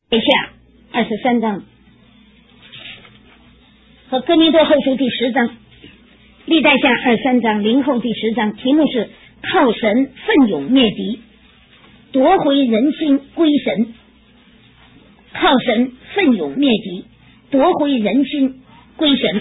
下23章和哥林多后书第10章，历代下23章，林后第10章，题目是靠神奋勇灭敌，夺回人心归神。靠神奋勇灭敌，夺回人心归神。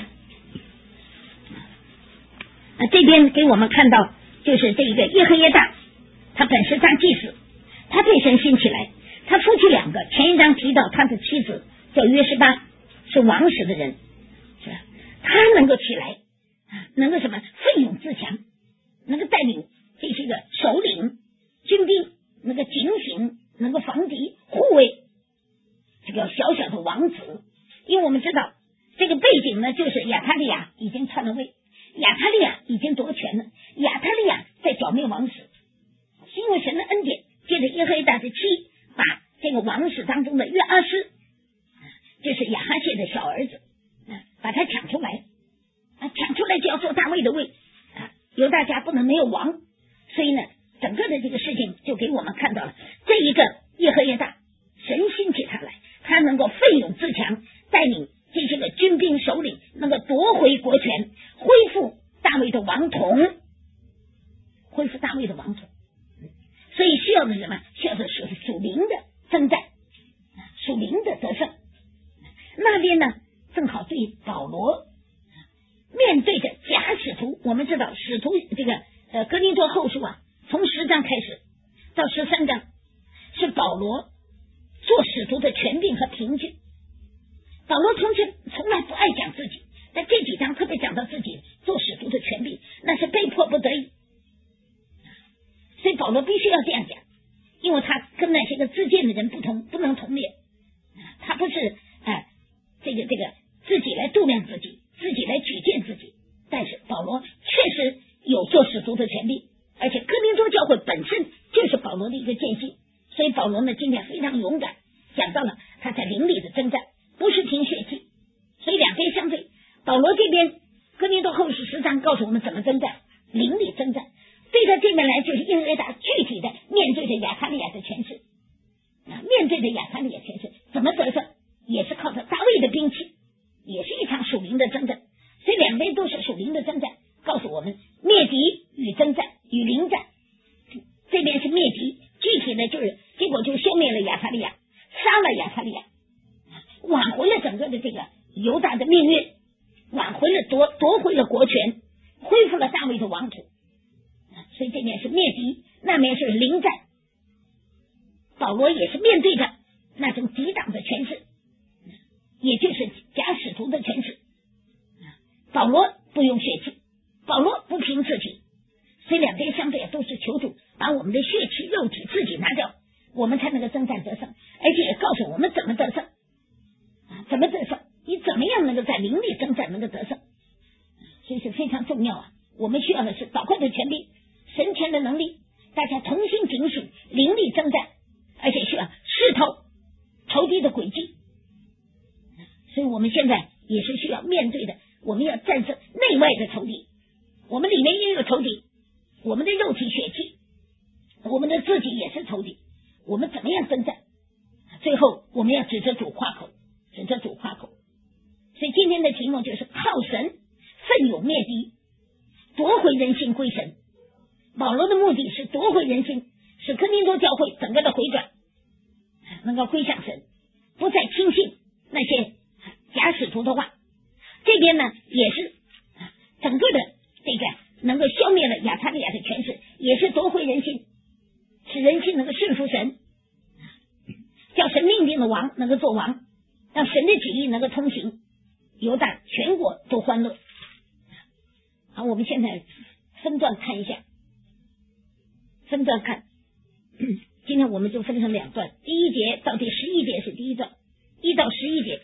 这边给我们看到就是这个耶和耶大，他本是大祭司，他对神兴起来，他夫妻两个，前一章提到他的妻子叫约示巴，是王室的人，是吧？他能够起来，能够什么奋勇自强，能够带领这些个首领军兵，能够警醒，能够防敌护卫这个小小的王子。因为我们知道这个背景呢，就是亚他利亚已经篡了位，亚他利亚已经夺权了，亚他利亚在剿灭王室，是因为神的恩典，借着耶和华的妻把这个王室当中的约阿施，就是亚哈谢的小儿子，把他抢出来，抢出来就要做大卫的位，犹大家不能没有王，所以呢，整个的这个事情就给我们看到了这一个耶和华大，神兴起他来，他能够奋勇自强，带领这些个军兵首领，能够夺回国权，恢复大卫的王统，恢复大卫的王统。所以需要的什么？需要的是属灵的征战，属灵的得胜。那边呢，正好对保罗面对着假使徒，我们知道使徒这个哥林多后书从10章开始到13章，是保罗做使徒的权柄和凭据。保罗从来不爱讲自己，在这几章特别讲到自己做使徒的权柄，那是被迫不得已。所以保罗必须要这样讲，因为他跟那些个自荐的人不同，不能同列。他不是这个自己来度量自己，自己来举荐自己，但是保罗确实有做使徒的权利，而且哥林多教会本身就是保罗的一个见信。所以保罗呢今天非常勇敢，讲到了他在灵里的征战，不是凭血气。所以两边相对，保罗这边哥林多后书10章告诉我们怎么征战，灵里征战。对他这边来就是耶和华具体的面对着亚他利亚的权势，面对着亚他利亚权势怎么得胜，也是靠着大卫的兵器，也是一场属灵的征战。所以两边都是属灵的征战，告诉我们灭敌与征战与灵战。这边是灭敌，具体的就是结果就消灭了亚他利亚，杀了亚他利亚，挽回了整个的这个犹大的命运，挽回了夺回了国权，恢复了大卫的王土。所以这边是灭敌，那边是灵战。保罗也是面对着那种抵挡的权势，也就是假使徒的权势。保罗不用血气，保罗不凭自己，所以两边相对都是求主把我们的血气肉体自己拿掉，我们才能够征战得胜，而且也告诉我们怎么得胜，怎么得胜，你怎么样能够在灵里征战能够得胜，所以是非常重要。我们需要的是祷告的权柄，神权的能力，大家同心警醒，灵力征战，而且需要试透仇敌的诡计。所以我们现在也是需要面对的，我们要战胜内外的仇敌，我们里面也有仇敌，我们的肉体血气，我们的自己也是仇敌，我们怎么样征战？最后我们要指着主夸口，指着主夸口。所以今天的题目就是靠神奋勇灭敌，夺回人心归神。保罗的目的是夺回人心，使哥林多教会整个的回转，能够归向神，不再轻信那些假使徒的话。这边呢也是整个的这个能够消灭了亚他利亚的权势，也是夺回人心，使人心能够顺服神，叫神命定的王能够做王，让神的旨意能够通行，犹大全国都欢乐。好，我们现在分段看一下，分段看，今天我们就分成2段，第1节到第11节是第一段，1到11节，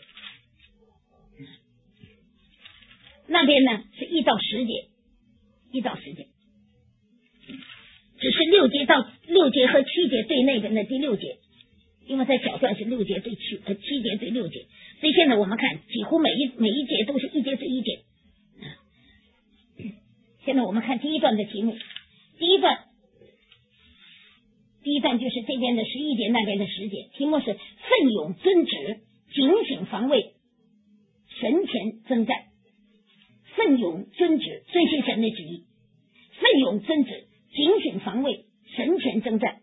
那边呢是1到10节，1到10节，只是6节和7节对那边的第6节，因为在小段是6节对7节对6节，所以现在我们看几乎每一节都是1节对1节。现在我们看第一段的题目，第一段第一段就是这边的11节，那边的10节，题目是奋勇遵旨，警醒防卫，神前征战。奋勇遵旨，遵行神的旨意；奋勇遵旨，警醒防卫，神前征战。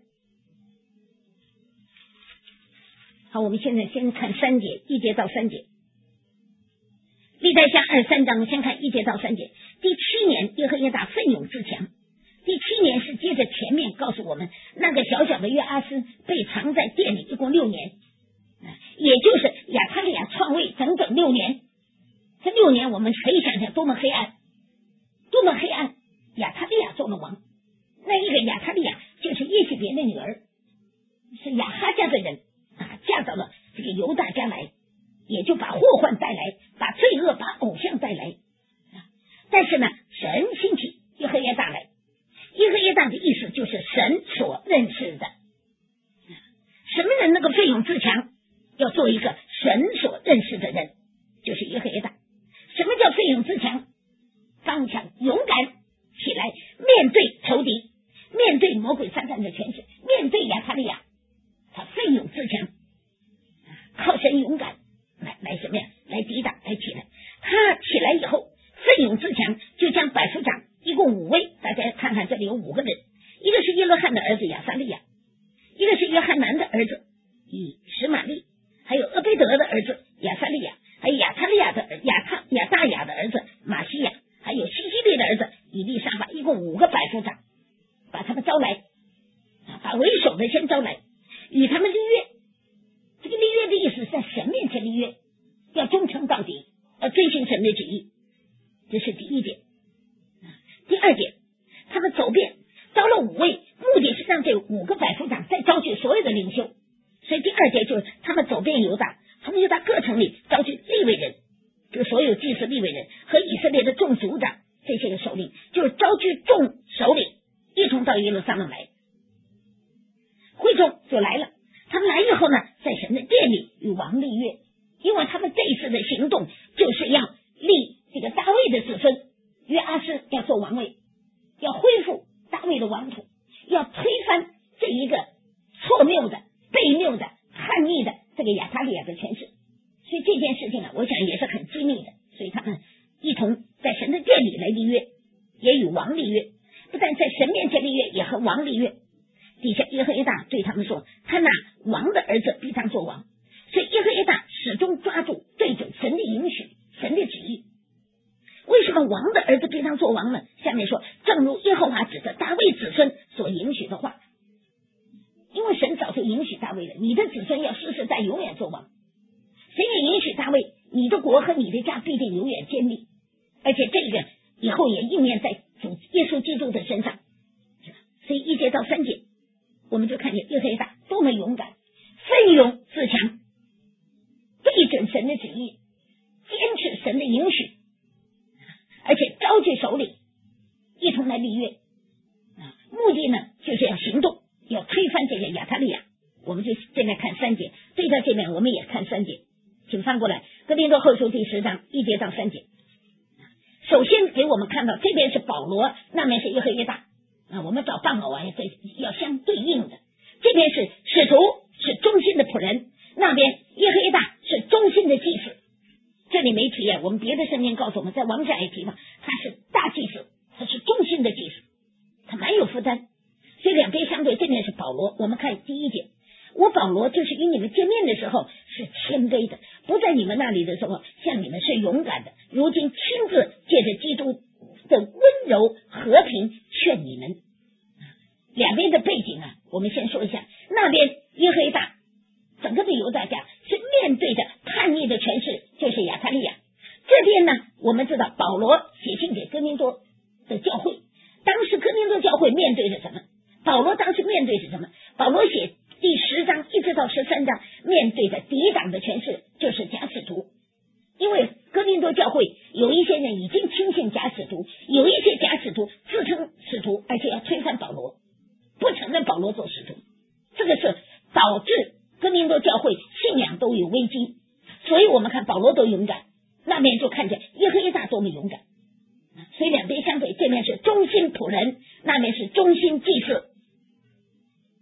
好，我们现在先看3节，1节到3节。历代下23章，先看1节到3节。第7年，耶和耶大奋勇自强。第7年是接着前面告诉我们，那个小小的约阿斯被藏在殿里，一共6年，也就是亚他利亚篡位整整6年。这6年我们可以想想多么黑暗，多么黑暗。亚他利亚做了王，那一个亚他利亚就是耶洗别的女儿，是亚哈家的人嫁到了这个犹大家来，也就把祸患带来，把罪恶，把偶像带来。但是呢，神兴起耶和耶大来，耶和耶大的意思就是神所认识的。什么人能够奋勇自强？要做一个神所认识的人，就是耶和耶大。什么叫奋勇自强？刚强勇敢起来，面对仇敌，面对魔鬼撒旦的权势，面对亚他利亚，他奋勇自强，靠神勇敢来什么呀？来抵挡，来起来。他起来以后奋勇自强，就将百夫长一共5位，大家看看这里有5个人，一个是耶罗汉的儿子亚撒利亚，一个是约翰南的儿子以实玛利，还有俄贝德的儿子亚撒利亚，还有亚他利亚的亚大雅的儿子马西亚，还有西西利的儿子以利沙法，一共5个百夫长，把他们招来，把为首的先招来，与他们立约。这个立约的意思是在神面前立约，要忠诚到底，要遵行神的旨意。这是第1点。第2点，他们走遍招了5位，目的是让这5个百夫长再招聚所有的领袖。所以第2节就是他们走遍犹大，从犹大各城里招聚利未人，就所有祭司利未人和以色列的众族长，这些个首领，就是招聚众首领一同到耶路撒冷来。会众就来了，他们来以后呢，在神的殿里与王立约，因为他们这一次的行动就是要立这个大卫的子孙约阿施要做王位，要恢复大卫的王土，要推翻这一个错谬的、悖谬的、叛逆的这个亚他利亚的权势。所以这件事情呢，我想也是很机密的，所以他们一同在神的殿里来立约，也与王立约，不但在神面前立约，也和王立约。底下耶和耶大对他们说，他那王的儿子必当做王。所以耶和耶大始终抓住对准神的允许，神的旨意。为什么王的儿子必当做王呢？下面说，正如耶和华指着大卫子孙所允许的话，因为神早就允许大卫了，你的子孙要世世代永远做王。神也允许大卫，你的国和你的家必定永远坚立，而且这个以后也应验在主耶稣基督的身上。所以1节到3节，我们就看见耶和华多么勇敢，奋勇自强，对准神的旨意，坚持神的允许，而且召集首领一同来立约，目的呢就是要行动，要推翻这个亚他利亚。我们就现在看3节，对照这边我们也看3节，请翻过来，哥林多后书第10章1节到3节。首先给我们看到，这边是保罗，那边是耶和耶大，我们找伴偶要相对应的。这边是使徒，是忠心的仆人，那边耶和耶大是忠心的祭司。这里没提我们别的圣经告诉我们，在王下也提到他是大祭司，他是忠心的祭司，他蛮有负担。所以两边相对，这边是保罗。我们看第1节，我保罗就是与你们见面的时候是谦卑的，不在你们那里的时候像你们是勇敢的，如今亲自借着基督的温柔和平劝你们。两边的背景我们先说一下，那边耶和大整个的犹大家是面对着叛逆的权势，就是亚他利亚。这边呢，我们知道保罗写信给哥林多的教会，当时哥林多教会面对着什么？保罗当时面对着什么？保罗写第10章一直到13章，面对着抵挡的权势，就是假使徒。因为哥林多教会有一些人已经轻信假使徒，有一些假使徒自称使徒，而且要推翻保罗，不承认保罗做使徒，这个是导致哥林多教会信仰都有危机。所以我们看保罗多勇敢，那边就看见耶和耶大多么勇敢。所以两边相对，这边是忠心仆人，那边是忠心祭司。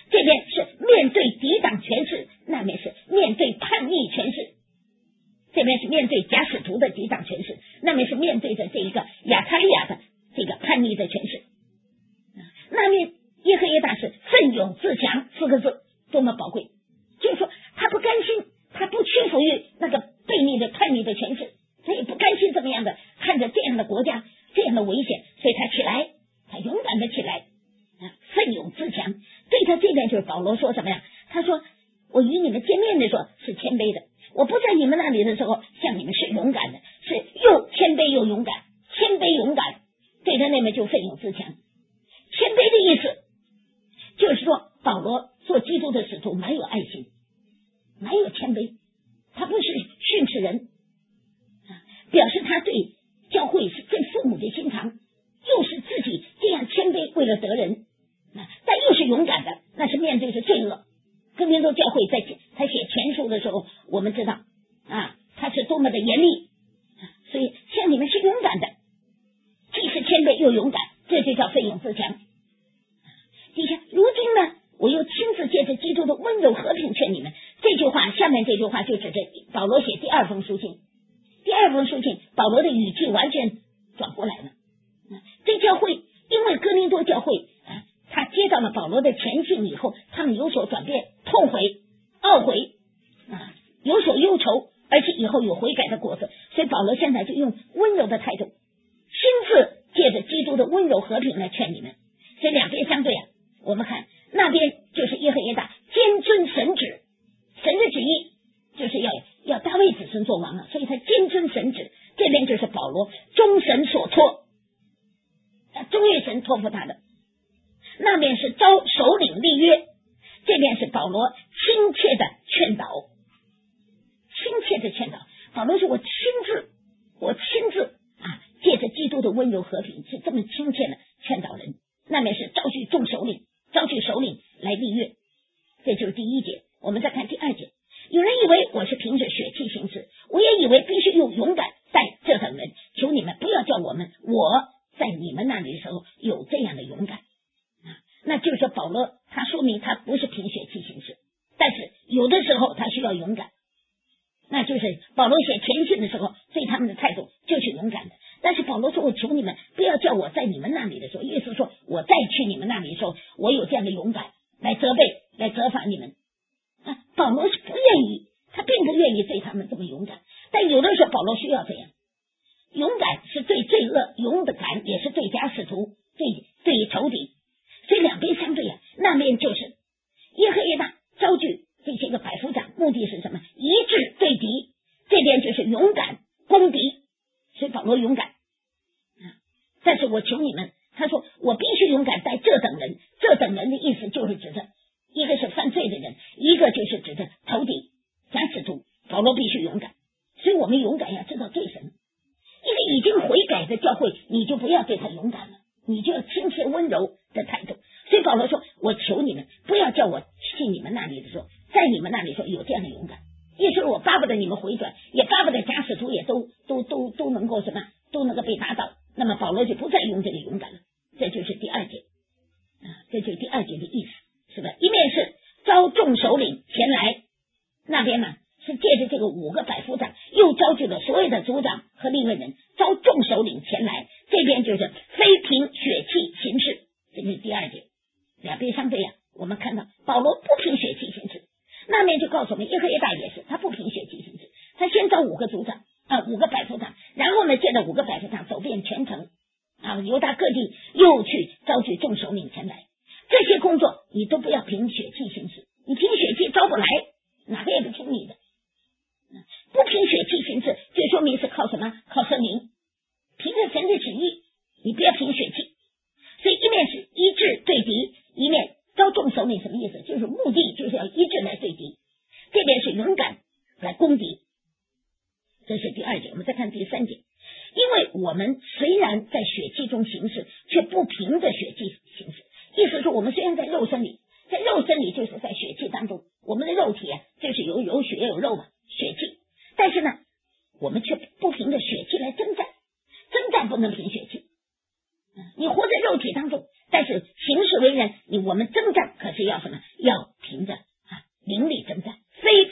这边是面对抵挡权势，那边是面对叛逆权势。这边是面对假使徒的抵挡权势，那边是面对着这一个亚他利亚的这个叛逆的权势。那边耶和耶大是奋勇自强4个字多么宝贵，就是说他不甘心，他不屈服于那个悖逆的叛逆的权势，他也不甘心这么样的看着这样的国家这样的危险，所以他起来，他勇敢的起来，奋勇自强。对他这边就是保罗说什么呀？他说我与你们见面的时候是谦卑的，我不在你们那里的时候像你们是勇敢的，是又谦卑又勇敢，谦卑勇敢。对他那边就奋勇自强。谦卑的意思就是说保罗做基督的使徒蛮有爱心，蛮有谦卑，他不是训斥人，表示他对教会是最父母的心肠，又是自己这样谦卑为了得人，但又是勇敢的，那是面对着罪恶。哥林多教会在他写前书的时候，我们知道他是多么的严厉，所以像你们是勇敢的，既是谦卑又勇敢，这就叫奋勇自强。底下如今呢，我又亲自借着基督的温柔和平劝你们。这句话下面这句话就指着保罗写第2封书信，第2封书信保罗的语气完全转过来了。这教会因为哥林多教会他接到了保罗的前信以后，他们有所转变，痛悔懊悔有所忧愁，而且以后有悔改的果子，所以保罗现在就用温柔的态度亲自借着基督的温柔和平来劝你们。所以两边相对我们看那边就是耶和耶大坚遵神旨，神的旨意就是要大卫子孙做王所以他坚遵神旨。这边就是保罗忠神所托，忠于神托付他的。那边是招首领立约，这边是保罗亲切的劝导，亲切的劝导。保罗说我亲自借着基督的温柔和平是这么亲切的劝导人。那边是召集首领来立约，这就是第1节。我们再看第2节，有人以为我是凭着血气行事，我也以为必须用勇敢待这等人，求你们不要叫我在你们那里的时候有这样的勇敢。那就是说保罗他说明他不是凭血气行事，但是有的时候他需要勇敢。那就是保罗写前信的时候对他们的态度就是勇敢的。但是保罗说我求你们不要叫我在你们那里的时候，意思说我再去你们那里的时候我有这样的勇敢来责备来责罚你们。保罗是不愿意，他并不愿意对他们这么勇敢，但有的时候保罗需要这样。勇敢是对罪恶，勇敢也是对假使徒，对仇敌，所以两边相对那边就是耶和耶大招聚这些个百夫长，目的是什么？一致对敌。这边就是勇敢攻敌，所以保罗勇敢。但是我求你们，他说我必须勇敢待这等人。这等人的意思就是指着一个是犯罪的人，一个就是指着仇敌假使徒。保罗必须勇敢，所以我们勇敢要知道对神。一个已经悔改的教会，你就不要对他勇敢了，你就要亲切温柔的态度。所以保罗说我求你们不要叫我去你们那里的时候，在你们那里说有这样的勇敢。意思是我巴不得你们回转，也巴不得假使徒也都能够什么，都能够被打倒。那么保罗就不再用这个勇敢了。这就是第2节这就是第2节的意思，是吧？一面是招众首领前来，那边呢是借着这个5个百夫长，又招聚了所有的族长和利未人，招众首领前来。这边就是非凭血气行事，这就是第2节。两边相对我们看到保罗不凭血气行事，那面就告诉我们耶和耶大也是，他不凭血气行事，他先招5个族长5个百夫长，然后呢借着5个百夫长走遍全城犹大各地，又去招聚众首领前来。这些工作你都不要凭血气行事，你凭血气招不来，哪个也不听你的。不凭血气行事就说明是靠什么？靠圣灵，凭着神的旨意，你不要凭血气。所以一面是一致对敌，一面招众首领，什么意思？就是目的就是要一致来对敌，这边是勇敢来攻敌。这是第2节。我们再看第3节，因为我们虽然在血气中行事，却不凭着血气行事。意思是我们虽然在肉身里就是在血气当中，我们的肉体就是有血有肉嘛，血气，但是呢我们却不凭着血气来征战不能凭血气。你活在肉体当中，但是行事为人，我们征战可是要什么？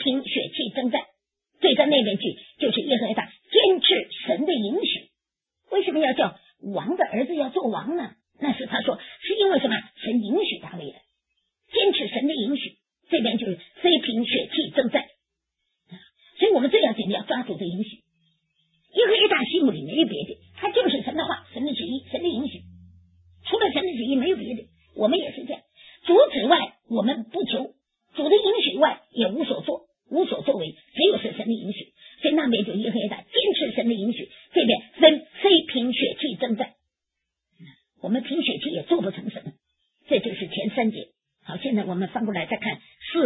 凭血气征战。对着那边去，就是耶和华坚持神的允许。为什么要叫王的儿子要做王呢？那是他说是因为什么？神允许大卫的，坚持神的允许。这边就是非凭血气征战，所以我们最要紧的要抓住这允许。耶和华大心目里没有别的，他就是神的话，神的旨意，神的允许。除了神的旨意没有别的，我们也是这样。主旨外我们不求，主的允许外也无所做，无所作为，只有是神的允许。所以那边就耶和华坚持神的允许，这边非凭血气征战。我们凭血气也做不成什么，这就是前3节。好，现在我们翻过来再看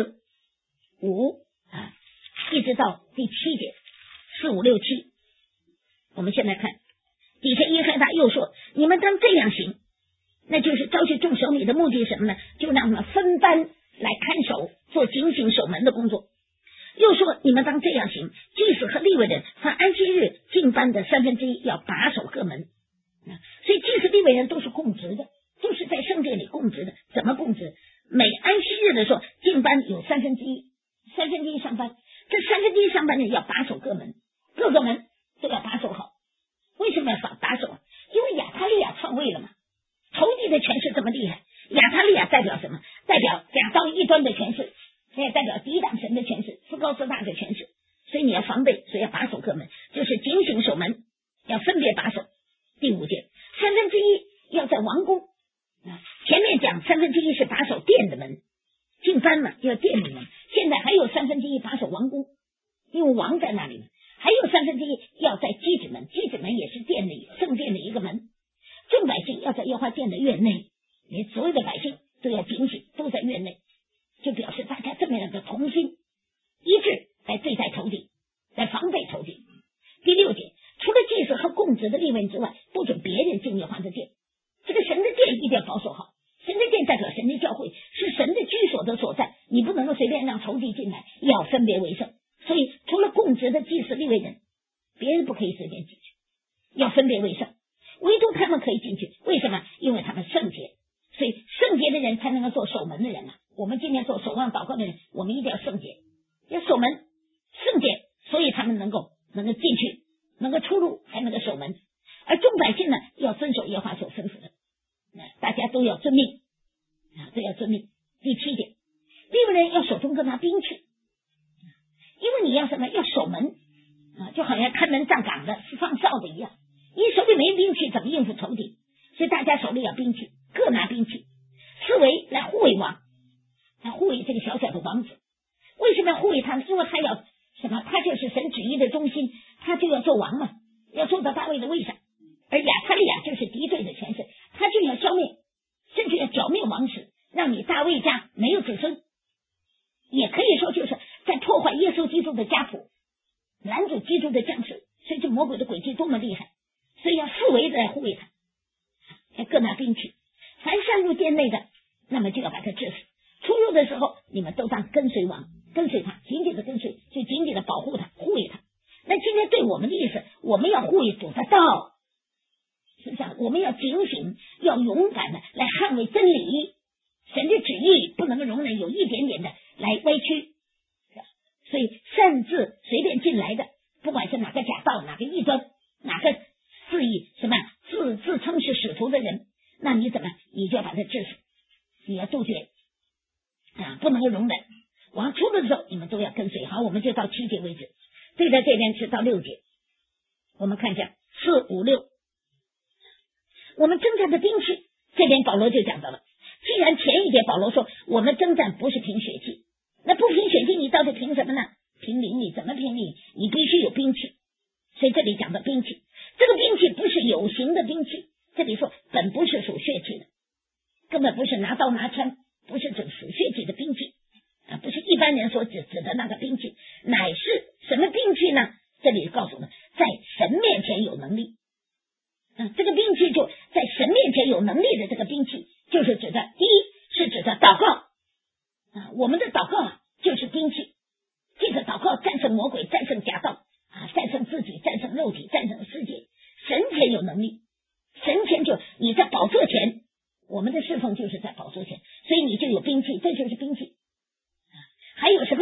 4、5一直到第7节，4、5、6、7。我们现在看底下耶和华又说，你们当这样行，那就是召集众首领的目的是什么呢？就让他们分班来看守，做警醒守门的工作。又说你们当这样行，祭司和利未人凡安息日进班的1/3要把守各门。所以祭司利未人都是供职的，都是在圣殿里供职的。怎么供职？每安息日的时候进班有1/3上班，这1/3上班的要把守各门，各个门都要把守好。为什么要把守？因为亚他利亚篡位了嘛，仇敌的权势这么厉害。亚他利亚代表什么？代表假道异端的权势，也代表抵挡神的权势，自高自大的权势。所以你要防备，所以要把守各门，就是警醒守门，要分别把守。第5节，1/3要在王宫。前面讲1/3是把守殿的门，进班嘛要殿的门，现在还有1/3把守王宫，因为王在那里嘛。还有1/3要在祭子门，祭子门也是殿里圣殿的一个门。众百姓要在耶和华殿的院内，连所有的百姓都要警醒，都在院内，就表示大家这么样的同心一致来对待仇敌，来防备仇敌。第6节，除了祭司和供职的利未人之外，不准别人进耶和华的殿。这个神的殿一定要保守好，神的殿代表神的教会，是神的居所的所在，你不能够随便让仇敌进来，要分别为圣。所以除了供职的祭司利未人，别人不可以随便进去，要分别为圣，唯独他们可以进去。为什么？因为他们圣洁，所以圣洁的人才能够做守门的人我们今天做守望祷告的人，我们一定要圣洁，要守门圣洁，所以他们能够进去，能够出入，才能够守门。而众百姓呢，要遵守耶和华所吩咐的，大家都要遵命都要遵命。第7节，利未人要手中各拿兵器，因为你要什么？要守门就好像看门站岗的放哨的一样，你手里没兵器怎么应付仇敌？所以大家手里要兵器，各拿兵器，四围来护卫王，来护卫这个小小的王子。为什么要护卫他呢？因为他要什么？他就是神旨意的中心，他就要做王嘛，要坐到大卫的位上。而亚他利亚就是敌对的权势，他就要消灭，甚至要剿灭王室，让你大卫家没有子孙。也可以说就是在破坏耶稣基督的家谱，拦阻基督的降世。所以这魔鬼的诡计多么厉害，所以要四围来护卫他，要各拿兵器。凡上入殿内的，那么就要把他治死。出入的时候，你们都当跟随王，跟随他，紧紧的跟随，就紧紧的保护他，护卫他。那今天对我们的意思，我们要护卫主的道，是不是？我们要警醒，要勇敢的来捍卫真理，神的旨意不能够容忍有一点点的来歪曲。所以擅自随便进来的，不管是哪个假道，哪个异端，哪个自以什么自称是使徒的人，那你怎么你就要把他治死，你要杜绝不能够容忍。王出的时候你们都要跟随。好，我们就到7节为止，对在这边是到6节。我们看一下4、5、6，我们征战的兵器，这边保罗就讲到了。既然前一节保罗说我们征战不是凭血气，那不凭血气你到底凭什么呢？凭灵力。怎么凭灵？你必须有兵器。所以这里讲的兵器，这个兵器不是有形的兵器，这里说本不是属血气的，根本不是拿刀拿枪，不是属血气的兵器不是一般人所指的那个兵器，乃是什么兵器呢？这里告诉我们，在神面前有能力这个兵器就在神面前有能力的，这个兵器就是指的，第一是指的祷告我们的祷告就是兵器。这个祷告战胜魔鬼，战胜假道战胜自己，战胜肉体，战胜世界。神前有能力，神前就你在宝座前，我们的侍奉就是在宝座前，所以你就有兵器，这就是兵器。还有什么叫做在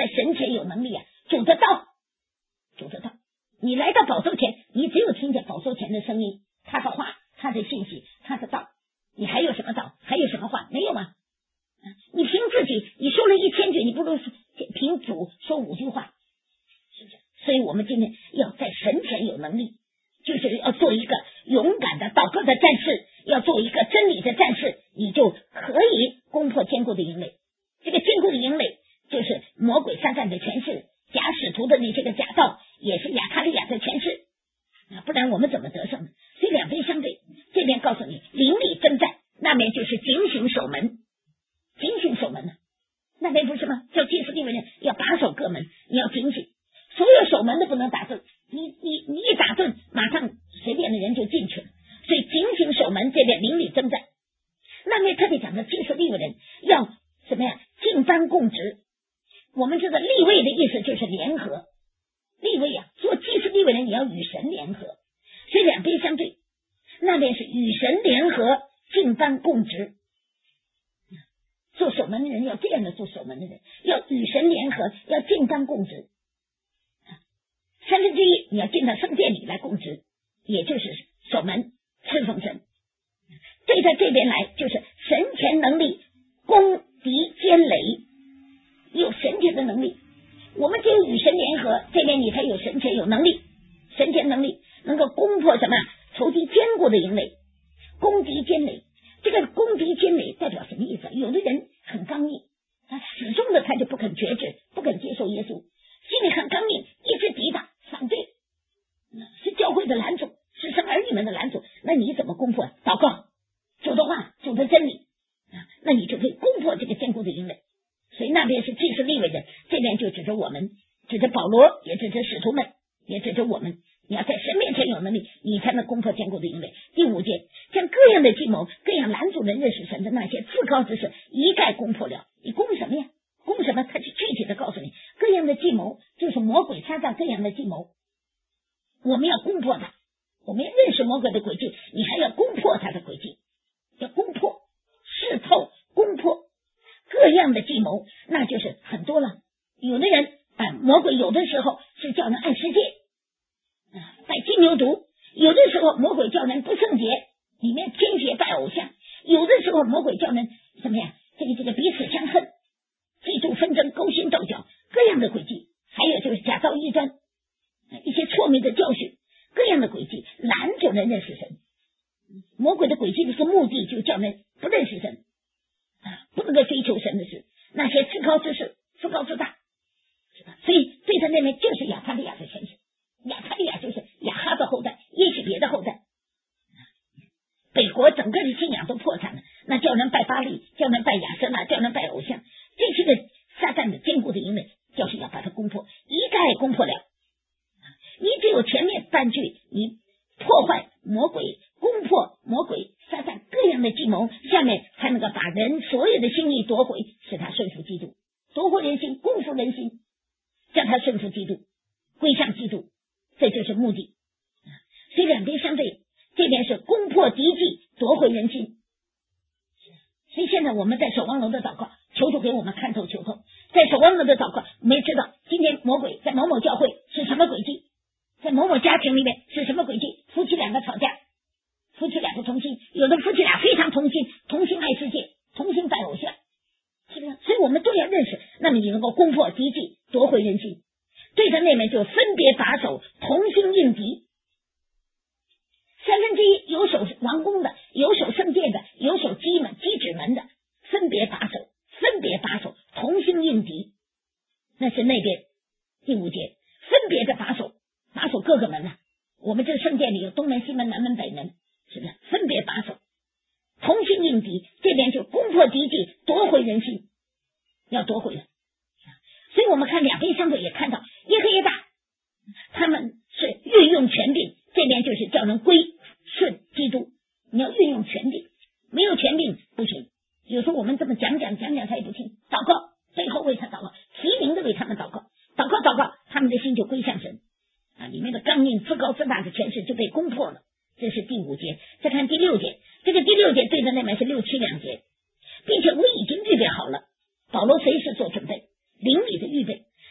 在神前有能力啊，主的道。你来到宝座前，你只有听见宝座前的声音，他的话，他的信息，他的道，你还有什么道？还有什么话？没有吗？你凭自己，你说了1000句，你不如凭主说5句话，是不是？所以我们今天要在神前有能力，就是要做一个勇敢的祷告的战士，要做一个真理的战士，你就可以攻破坚固的营垒。这个坚固的营垒就是魔鬼撒旦的权势，假使徒的那些个假道，也是亚他利亚的权势，不然我们怎么得胜呢？所以两边相对，这边告诉你灵里征战，那边就是警醒守门。警醒守门呢，那边不是吗？叫祭司利未人要把守各门，你要警醒，所有守门的不能打盹，你一打盹，马上随便的人就进去了。所以警醒守门，这边邻里征战。那边特别讲的祭司利未人要什么呀？尽班供职。我们知道利未的意思就是联合，利未啊，做祭司利未人你要与神联合，所以两边相对，那边是与神联合，尽班供职。做守门的人要这样的做守门的人，要与神联合，要尽班供职。1/3你要进到圣殿里来供职，也就是守门侍奉神。对在这边来就是神前能力攻敌坚垒，有神前的能力。我们只有与神联合，这边你才有神前有能力，神前能力能够攻破什么仇敌坚固的营垒，攻敌坚垒。这个攻敌坚垒代表什么意思？有的人很刚硬，他始终的他就不肯觉知，不肯接受耶稣，心里很刚硬，一直抵挡反对，是教会的拦阻，是生儿女们的拦阻。那你怎么攻破？祷告主的话，主的真理，那你就可以攻破这个坚固的营垒。所以那边是祭司利未人，这边就指着我们，指着保罗，也指着使徒们，也指着我们。你要在神面前有能力，你才能攻破坚固的营垒。第5节，将各样的计谋，各样拦阻人认识神的那些自高之事，一概攻破了。你攻什么呀？攻什么？他就具体的告诉你，各样的计谋就是魔鬼撒旦各样的计谋，我们要攻破它。我们要认识魔鬼的诡计，你还要攻破他的诡计，要攻破、视透、攻破各样的计谋，那就是很多了。有的人魔鬼有的时候是叫人按世界拜金牛犊，有的时候魔鬼叫人不圣洁，里面偏邪拜偶像，有的时候魔鬼叫人怎么样？这个彼此相恨，嫉妒纷争，勾心斗角，各样的诡计。还有就是假造异端，一些错误的教训，各样的诡计拦阻人认识神。魔鬼的诡计的一个目的就叫人不认识神，不能够追求神的事，那些自高之事，自高自大，是吧？所以对他那边就是亚他利亚的权势。亚他利亚就是亚哈的后代，耶洗别的后代。北国整个的信仰都破产了，那叫人拜巴力，叫人拜亚瑟那，叫人拜偶像，这些个撒旦的坚固的营垒，就是要把它攻破，一概攻破了。你只有前面半句，你破坏魔鬼，攻破魔鬼撒旦各样的计谋，下面才能够把人所有的心意夺回，使他顺服基督，夺回人心，攻服人心，叫他顺服基督，归向基督。这就是目的。所以两边相对，这边是攻破敌计，夺回人心。所以现在我们在守望楼的祷告，求主给我们看透求透。在守望楼的祷告，我们也知道今天魔鬼在某某教会是什么诡计，在某某家庭里面是什么诡计。夫妻2个吵架，夫妻2个同心，有的夫妻俩非常同心，同心爱世界，同心拜偶像，是不是？所以我们都要认识，那么你能够攻破敌计，夺回人心。对着那边就分别把守，同心应敌。1/3有守王宫的，有守圣殿的，有守基址门的，分别把守，同心应敌。那是那边第5节，分别的把守各个门呢。我们这圣殿里有东门、西门、南门、北门，是不是？分别把守，同心应敌。这边就攻破敌计，夺回人心，要夺回了。所以我们看两边相对也看到耶和耶大，他们是运用权柄，这边就是叫人归顺基督。你要运用权柄，没有权柄不行。有时候我们这么讲他也不听，祷告背后为他祷告，提名的为他们祷告，祷告，他们的心就归向神里面的刚硬自高自大的权势就被攻破了。这是第5节。再看第6节，这个第6节对着那边是6、7、2节，并且我已经预备好了，保罗随时做准备，灵里的预备，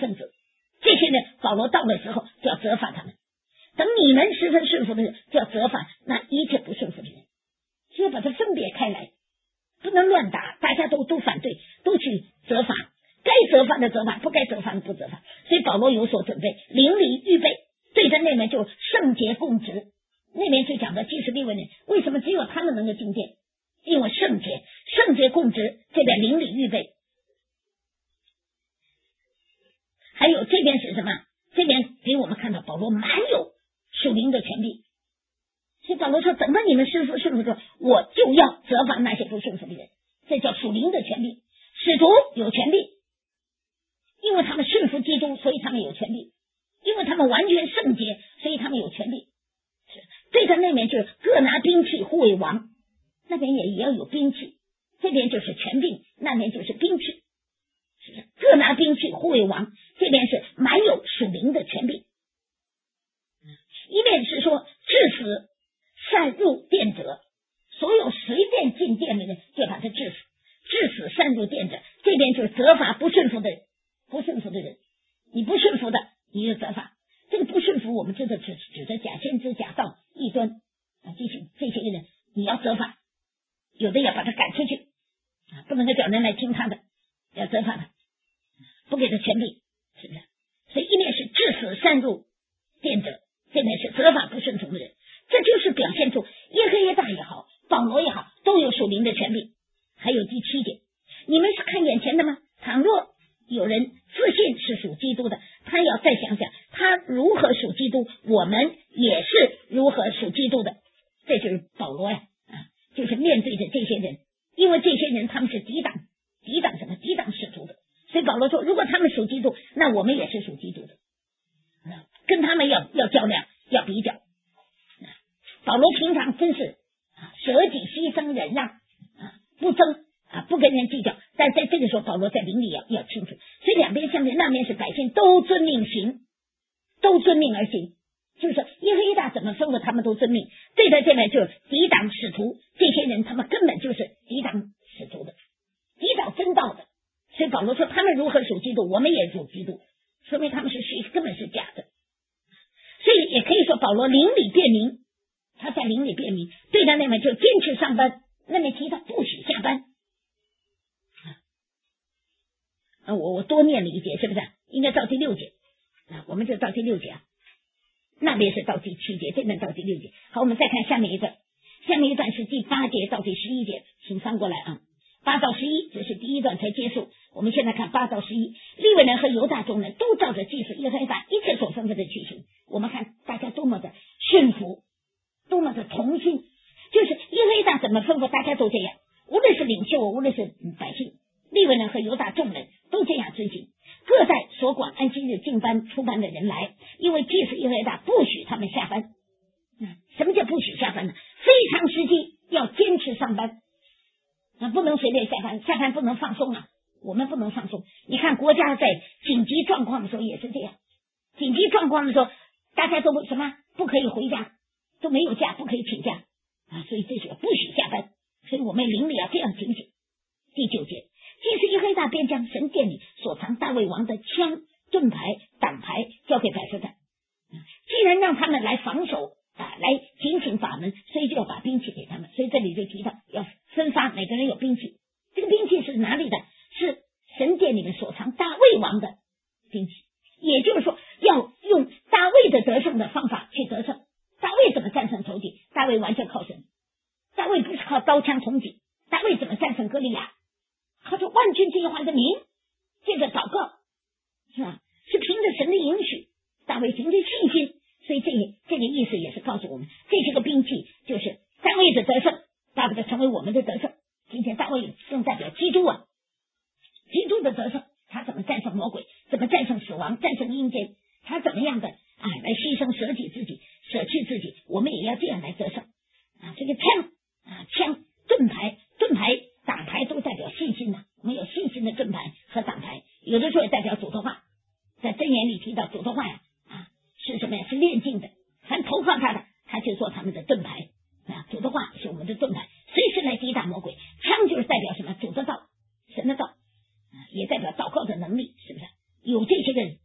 分子，这些呢，保罗到的时候就要责罚他们。等你们十分顺服的人，就要责罚那一切不顺服的人，就要把它分别开来，不能乱打，大家都反对，都去责罚，该责罚的责罚，不该责罚的不责罚。所以保罗有所准备，邻里预备，对着那边就圣洁供职。那边就讲的祭司利未人，为什么只有他们能够进殿？因为圣洁供职，这边邻里预备。还有这边是什么？这边给我们看到保罗满有属灵的权利。所以保罗说，等到你们顺服之后，我就要责罚那些不顺服的人，这叫属灵的权利。使徒有权利，因为他们顺服基督，所以他们有权利，因为他们完全圣洁，所以他们有权利。对着那边就是各拿兵器护卫王，那边也要有兵器，这边就是权柄，那边就是兵器，各拿兵器护卫王，这边是满有属灵的权柄。一面是说致死擅入殿者，所有随便进殿的人就把他致死擅入殿者，这边就是责罚不顺服的人，你不顺服的你就责罚。这个不顺服我们知道指的假先知假道异端这些人你要责罚，有的要把他赶出去，不能够叫人来听他的，要责罚他，不给他权利，是不是？所以一面是致死擅入殿者，这面是责罚不顺从的人，这就是表现出耶和耶大也好，保罗也好，都有属灵的权利。还有第7节，你们是看眼前的吗？倘若有人自信是属基督的，他要再想想他如何属基督，我们也是如何属基督的。这就是保罗呀，就是面对着这些人，因为这些人他们是抵挡使徒的，所以保罗说，如果他们属基督，那我们也是属基督的，跟他们要较量，要比较。保罗平常真是舍己牺牲忍让，不争不跟人计较，但在这个时候保罗在灵里要清楚，所以两边相对，那边是百姓都遵命而行，就是说耶和耶大怎么吩咐他们都遵命。对的，这边就是抵挡使徒，这些人他们根本就是抵挡使徒的，抵挡真道的。所以保罗说他们如何属基督，我们也属基督，说明他们根本是假的。所以也可以说保罗灵里辨明，他在灵里辨明，对的那边就坚持上班，那边提他不许下班。我多念了一节，是不是？应该到第6节，我们就到第6节那边是到第7节，这边到第6节。好，我们再看下面一段是第8节到第11节，请翻过来8到11，这是第一段才结束。我们现在看8到11，利未人和犹大众人都照着祭司耶和华一切所吩咐的去行。我们看大家多么的顺服，多么的同心，就是耶和华怎么吩咐，大家都这样，无论是领袖，无论是百姓，利未人和犹大众人都这样遵行，各在所管安息日进班出班的人来，因为祭司耶和华不许他们下班。什么叫不许下班呢？非常时期要坚持上班，不能随便下班不能放松我们不能放松。你看国家在紧急状况的时候也是这样，紧急状况的时候大家都什么不可以回家，都没有假，不可以请假所以这是不许下班。所以我们邻里要这样警醒。第9节，祭司耶和华便将神殿里所藏大卫王的枪、盾牌、挡牌交给百夫长，既然让他们来防守来警醒法门，所以就要把兵器给他们。所以这里就提到要分发，每个人有兵器。这个兵器是哪里的？是神殿里面所藏大卫王的兵器，也就是说要用大卫的得胜的方法去得胜。大卫怎么战胜仇敌？大卫完全靠神，大卫不是靠刀枪铜戟。大卫怎么战胜歌利亚？靠着万军之耶和华的名，借着祷告，是吧？是凭着神的应许，大卫凭着信心。所以这个意思也是告诉我们，这些个兵器就是大卫的得胜，大不得成为我们的得胜。今天大卫更代表基督基督的得胜，他怎么战胜魔鬼，怎么战胜死亡，战胜阴间，他怎么样的来牺牲舍弃自己，我们也要这样来得胜这个枪、盾牌、挡牌都代表信心我们有信心的盾牌和挡牌，有的时候也代表主的话。在箴言里提到主的话是什么呀？是炼净的，凡投靠他的，他就做他们的盾牌主的话是我们的盾牌，随时来抵挡魔鬼。枪就是代表什么？主的道，神的道也代表祷告的能力，是不是？有这些个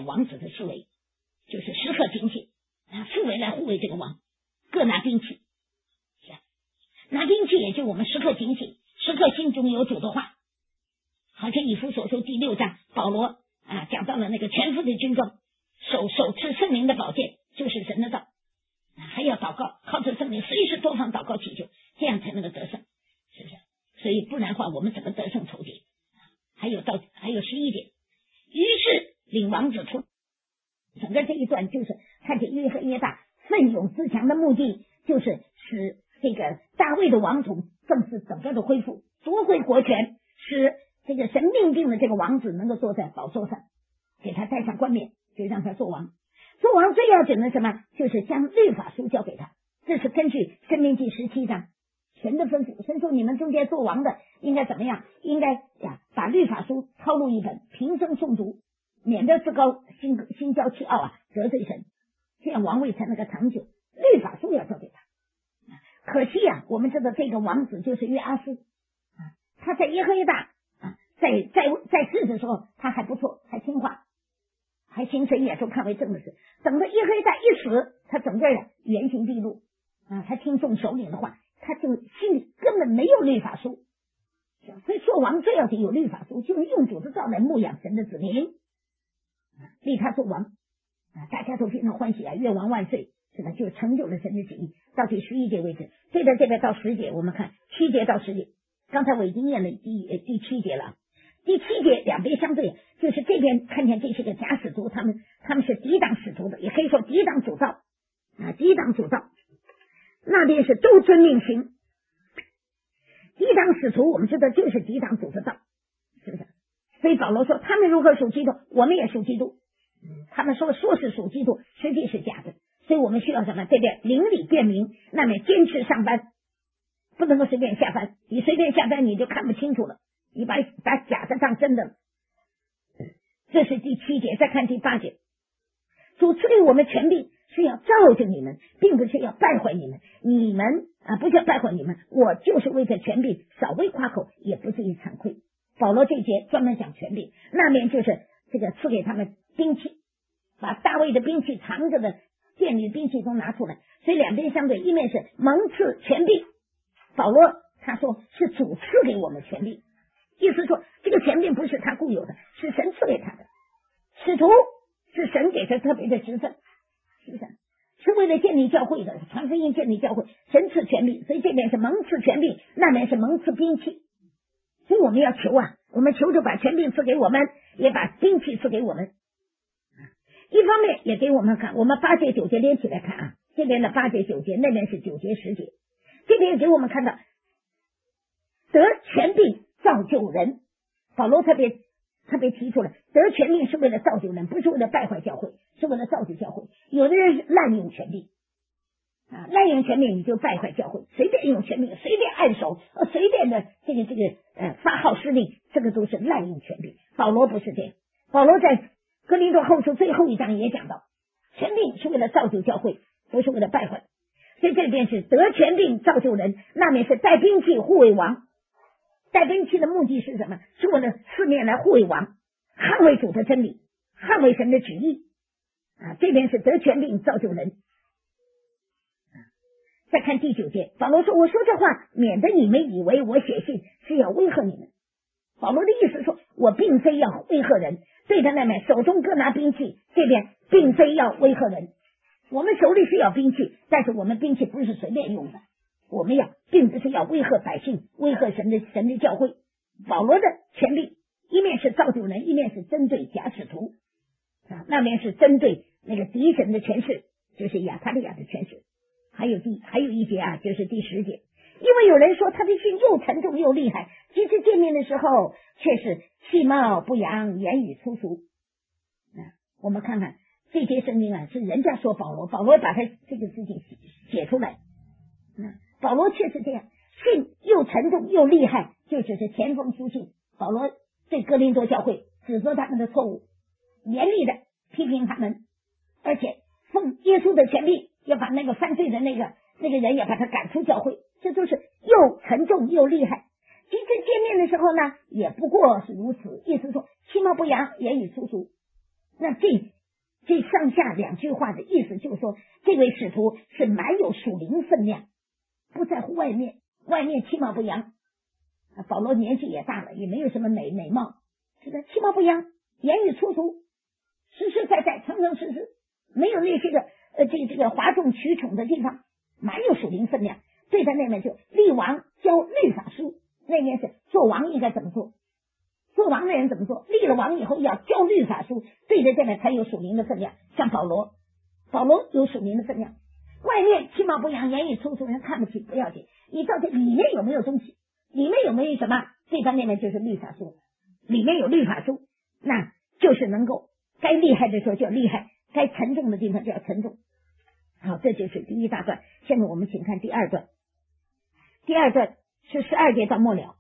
王子的侍卫，就是时刻警醒啊，侍卫来护卫这个王，各拿兵器，拿兵器也就我们时刻警醒，时刻心中有主的话。好像以弗所书第6章，保罗啊讲到了那个全副的军装，手持圣灵的宝剑，就是神的道，还要祷告，靠着圣灵随时多方祷告祈求，这样才能够得胜，是不是？所以不然的话，我们怎么得胜仇敌？还有11节，于是领王子出。整个这一段就是看见约和耶大奋勇自强的目的，就是使这个大卫的王统正式整个的恢复，夺回国权，使这个神命定的这个王子能够坐在宝座上，给他戴上冠冕，就让他做王。做王最要紧的什么？就是将律法书交给他。这是根据申命记17章神的吩咐，神说你们中间做王的应该怎么样？应该把律法书抄录一本，平生诵读，免得自高心骄气傲啊，得罪神，这样王位才能够长久。律法书要交给他。可惜啊，我们知道这个王子就是约阿斯啊，他在耶和耶大啊，在世的时候他还不错，还听话，还行神也都看为正的事。等到耶和耶大一死，他整个原形毕露啊，他听从首领的话，他就心里根本没有律法书。所以做王最要紧有律法书，就是用主的道来牧养神的子民，立他做王啊，大家都非常欢喜啊，越王万岁，是吧？就成就了神的旨意。到第11节为止，这边到10节，我们看7节到10节。刚才我已经念了第7节了。第7节两边相对，就是这边看见这些个假使徒，他们是抵挡使徒的，也可以说抵挡主道啊，抵挡主道。那边是都遵命行，抵挡使徒，我们知道就是抵挡主的道，是不是？所以保罗说他们如何属基督，我们也属基督。他们说是属基督，实际是假的。所以我们需要什么？这边灵里辨明，那么坚持上班，不能够随便下班。你随便下班你就看不清楚了，你把假的当真的了。这是第7节。再看第8节，主赐给我们权柄是要造就你们，并不是要败坏你们。你们不是要败坏你们，我就是为这权柄稍微夸口，也不至于惭愧。保罗这节专门讲权柄，那面就是这个赐给他们兵器，把大卫的兵器藏着的殿里兵器都拿出来，所以两边相对，一面是蒙赐权柄，保罗他说是主赐给我们权柄，意思说这个权柄不是他固有的，是神赐给他的。使徒是神给他特别的职分，是不是？是为了建立教会的，传福音建立教会，神赐权柄，所以这边是蒙赐权柄，那边是蒙赐兵器。所以我们要求啊，我们求着把权柄赐给我们，也把兵器赐给我们。一方面也给我们看，我们8节9节连起来看啊，这边的8节9节，那边是9节10节，这边给我们看到得权柄造就人。保罗特别提出来，得权柄是为了造就人，不是为了败坏教会，是为了造就教会。有的人滥用权柄啊，滥用权柄你就败坏教会，随便用权柄，随便按手，随便的这个发号施令，这个都是滥用权柄。保罗不是这样，保罗在哥林多后书最后一章也讲到，权柄是为了造就教会，不是为了败坏。所以这边是得权柄造就人，那面是带兵器护卫王。带兵器的目的是什么？是为了四面来护卫王，捍卫主的真理，捍卫神的旨意啊。这边是得权柄造就人。再看第9节，保罗说，我说这话免得你们以为我写信是要威吓你们。保罗的意思说，我并非要威吓人，对他那边手中各拿兵器，这边并非要威吓人。我们手里是要兵器，但是我们兵器不是随便用的，我们并不是要威吓百姓，威吓神的教会。保罗的权柄一面是造就人，一面是针对假使徒啊，那边是针对那个敌神的权势，就是亚他利亚的权势。还有一节啊，就是第10节，因为有人说他的信又沉重又厉害，几次见面的时候却是气貌不扬，言语粗俗。我们看看这些声音啊，是人家说保罗把他这个事情写出来。保罗确实这样，信又沉重又厉害，就只是前锋书信。保罗对哥林多教会指责他们的错误，严厉的批评他们，而且奉耶稣的权柄要把那个犯罪的那个人也把他赶出教会，这都是又沉重又厉害。第一次见面的时候呢，也不过是如此，意思说其貌不扬，言语粗俗。那这这上下两句话的意思就是说，这位使徒是蛮有属灵分量，不在乎外面其貌不扬。保罗年纪也大了，也没有什么美貌，是的，其貌不扬，言语粗俗，实实在在，诚诚实实，没有那些个这个哗众取宠的地方，蛮有属灵分量。对他那边就立王教律法书，那边是做王应该怎么做，做王的人怎么做，立了王以后要教律法书，对着这边才有属灵的分量。像保罗有属灵的分量，外面其貌不扬，言语粗俗，人看不起不要紧，你到底里面有没有东西，里面有没有什么，对他那边就是律法书，里面有律法书，那就是能够该厉害的时候就要厉害，该沉重的地方就要沉重。好，这就是第一大段。现在我们请看第二段。第二段是12节到末了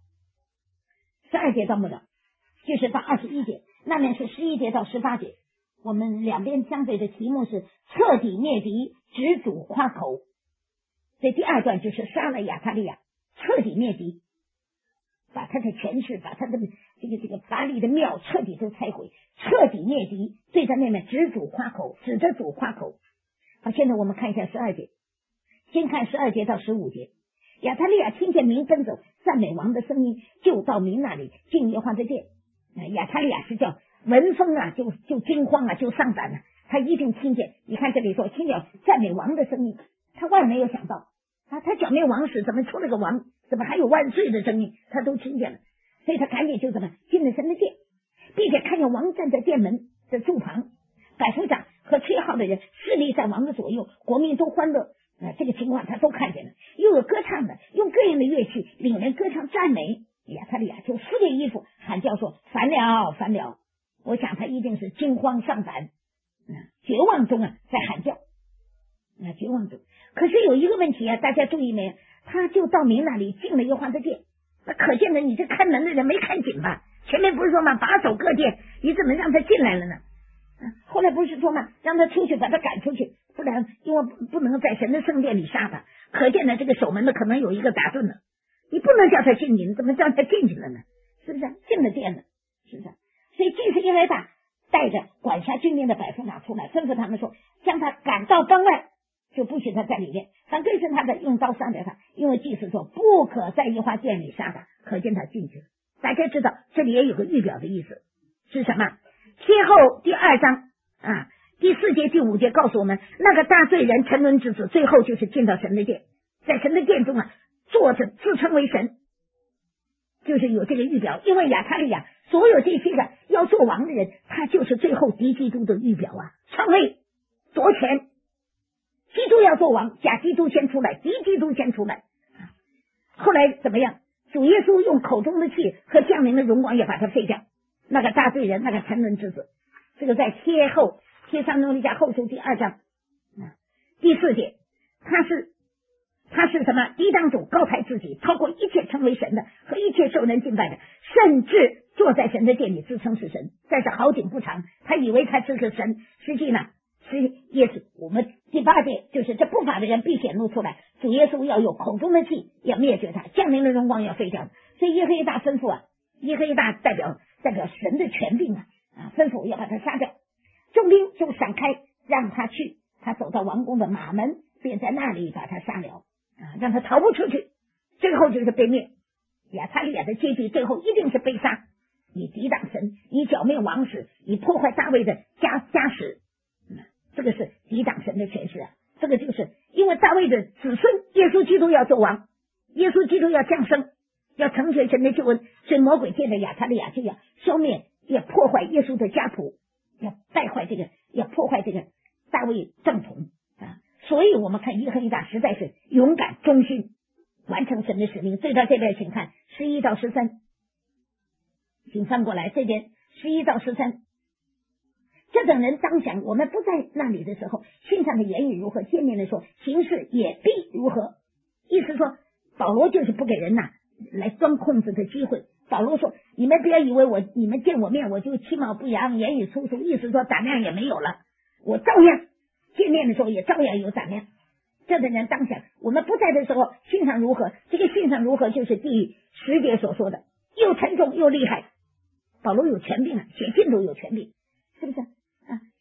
，12节到末了就是到21节，那面是11节到18节。我们两边相对的题目是彻底灭敌，止主夸口。这第二段就是杀了亚他利亚，彻底灭敌，把他的权势，把他的这个巴力的庙彻底都拆毁，彻底灭敌，对他那面止主夸口，指着主夸口。好，现在我们看一下12节，先看12节到15节。亚他利亚听见民奔走赞美王的声音，就到民那里进耶和华的殿。亚他利亚是叫闻风啊，就惊慌啊，就上胆了。他一定听见，你看这里说听见赞美王的声音，他万没有想到啊，他剿灭王时怎么出了个王，怎么还有万岁的声音，他都听见了。所以他赶紧就怎么进了神的殿，并且看见王站在殿门的柱旁，百夫长和吹号的人侍立在王的左右，国民都欢乐。这个情况他都看见了，又有歌唱的，用各样的乐器领人歌唱赞美。亚他利亚就撕裂衣服喊叫说烦了烦了。我想他一定是惊慌上胆，绝望中在喊叫，绝望中。可是有一个问题大家注意没有，他就到民那里进了耶和华的殿，那可见的你这看门的人没看紧吧？前面不是说吗，把守各殿，你怎么让他进来了呢？后来不是说吗，让他出去，把他赶出去，不然因为不能在神的圣殿里杀他，可见的这个守门的可能有一个打盹了，你不能叫他进去，你怎么叫他进去了呢？是不是进了殿了？是不是？所以祭司耶和华大带着管辖军兵的百夫长出来，吩咐他们说，将他赶到关外，就不许他在里面，反对是他的用刀杀了他，因为祭司说不可在耶和华殿里杀他，可见他进去了。大家知道这里也有个预表的意思是什么？帖后第2章第4节第5节告诉我们，那个大罪人沉沦之子最后就是进到神的殿，在神的殿中坐着自称为神，就是有这个预表。因为亚他利亚所有这些个要做王的人，他就是最后敌基督的预表篡位夺权，基督要做王，假基督先出来，敌基督先出来。后来怎么样？主耶稣用口中的气和降临的荣光也把他废掉，那个大罪人，那个沉沦之子。这个在帖撒罗尼迦后书第2章第4节，他是什么？抵挡主，高抬自己，超过一切称为神的和一切受人敬拜的，甚至坐在神的殿里自称是神。但是好景不长，他以为他是个神，实际呢是耶稣。我们第8节就是这不法的人必显露出来，主耶稣要有口中的气要灭绝他，降临的荣光要废掉。所以耶和华大吩咐耶和华大代表神的权柄吩咐要把他杀掉。众兵就闪开让他去，他走到王宫的马门，便在那里把他杀了让他逃不出去，最后就是被灭。亚他利亚的结局最后一定是被杀。你抵挡神，你剿灭王室，你破坏大卫的家室，这个是抵挡神的权势这个就是因为大卫的子孙耶稣基督要做王，耶稣基督要降生，要成全神的救恩，所以魔鬼借着亚他利亚就要消灭，要破坏耶稣的家谱，要败坏要破坏这个大卫正统所以我们看耶和华大实在是勇敢忠心，完成神的使命。对到这边请看11到13，请翻过来这边11到13。这等人当想，我们不在那里的时候，信上的言语如何，见面的说行事也必如何。意思说保罗就是不给人来钻空子的机会。保罗说你们不要以为你们见我面我就其貌不扬，言语粗俗，意思说胆量也没有了，我照样见面的时候也照样有胆量。这等人当想，我们不在的时候信上如何，这个信上如何就是第10节所说的，又沉重又厉害。保罗有权柄写信都有权柄，是不是信上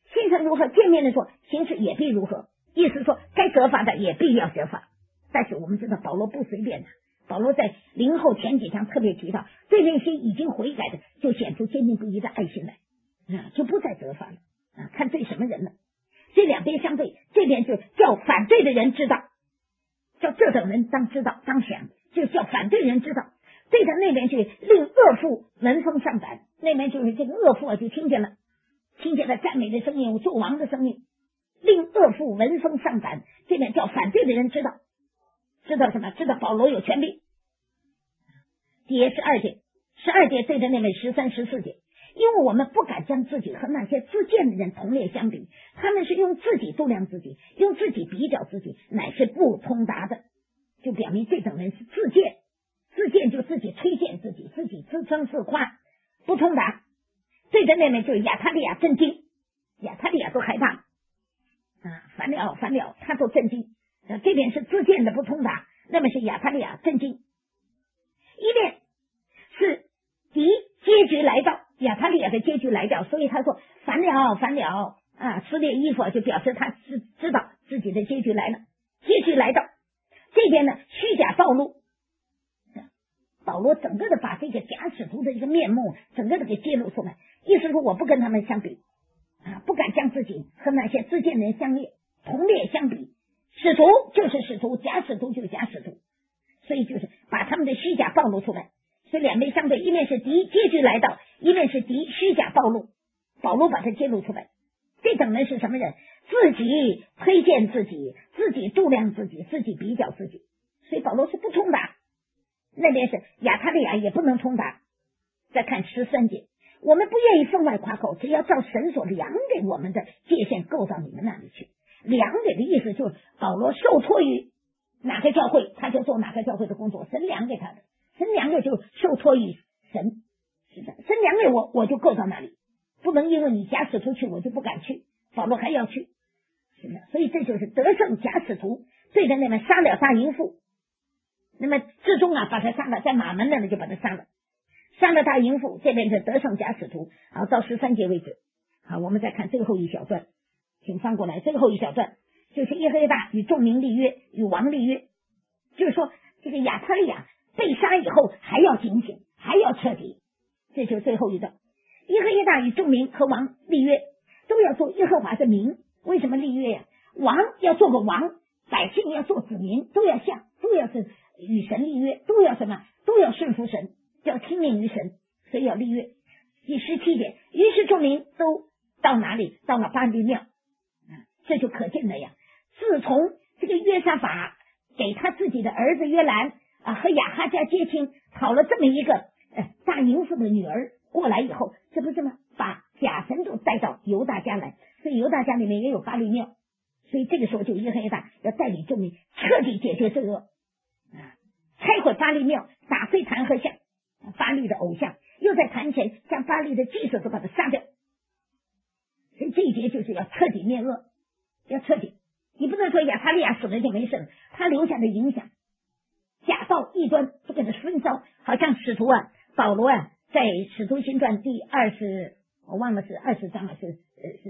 如何，见面的时候行事也必如何，意思说该责罚的也必要责罚。但是我们知道保罗不随便的，保罗在灵后前几章特别提到，对那些已经悔改的就显出坚定不移的爱心来，就不再责罚了看对什么人了。这两边相对，这边就叫反对的人知道，叫这等人当知道当想，就叫反对人知道。对的那边去令恶妇闻风丧胆，那边就是这个恶妇就听见了赞美的声音，做王的声音，令恶妇闻风丧胆。这边叫反对的人知道什么？知道保罗有权柄。第12节对着那位13、14节，因为我们不敢将自己和那些自荐的人同列相比，他们是用自己度量自己，用自己比较自己，乃是不通达的。就表明这等人是自荐就自己推荐自己，自己自称自夸，不通达。对着那位就是亚他利亚震惊，亚他利亚都害怕烦了，他都震惊。这边是自荐的不通达，那么是亚他利亚震惊。一面是敌结局来到，亚他利亚的结局来到，所以他说烦了撕裂衣服就表示他知道自己的结局来了，结局来到。这边呢虚假暴露，保罗整个的把这个假使徒的一个面目整个的给揭露出来，意思说我不跟他们相比不敢将自己和那些自荐人同列相比，使徒就是使徒，假使徒就是假使徒，所以就是把他们的虚假暴露出来。所以两边相对，一面是敌结局来到，一面是敌虚假暴露，保罗把它揭露出来。这等人是什么人？自己推荐自己，自己度量自己，自己比较自己，所以保罗是不通达。那边是亚他利亚也不能通达。再看13节，我们不愿意分外夸口，只要照神所量给我们的界限够到你们那里去。量给的意思就是保罗受托于哪个教会，他就做哪个教会的工作，神量给他的，神量给就受托于神，是的，神量给我就够到那里，不能因为你假使徒去我就不敢去，保罗还要去，是的。所以这就是得胜假使徒对着那边杀了大淫妇，那么至终把他杀了，在马门那里就把他杀了大淫妇，这边是得胜假使徒。好，到13节为止。好，我们再看最后一小段，请翻过来，最后一小段就是耶和华大与众民立约，与王立约，就是说这个亚他利亚被杀以后还要警醒，还要彻底，这就是最后一段。耶和华大与众民和王立约，都要做耶和华的民。为什么立约呀？王要做个王，百姓要做子民，都要是与神立约，都要什么？都要顺服神，要听命于神，所以要立约。第17节，于是众民都到哪里？到了巴力庙。这就可见了呀。自从这个约沙法给他自己的儿子约兰和亚哈家结亲，讨了这么一个大淫妇的女儿过来以后，这不是吗？把假神都带到犹大家来，所以犹大家里面也有巴力庙。所以这个时候就耶和华大要带领众民彻底解决罪恶拆毁巴力庙，打碎坛和像巴力的偶像，又在坛前将巴力的祭司都把他杀掉。所以这一节就是要彻底灭恶，要彻底。你不能说亚他利亚死了就没事了，他留下的影响，假道异端都给他焚烧。好像使徒保罗在使徒行传第我忘了是20章还是